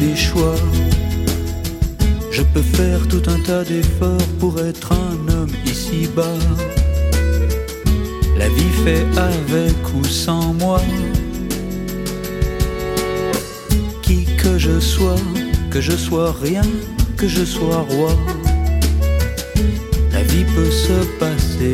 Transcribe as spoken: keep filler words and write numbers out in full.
des choix. Je peux faire tout un tas d'efforts pour être un homme ici-bas. La vie fait avec ou sans moi. Qui que je sois, que je sois rien, que je sois roi, la vie peut se passer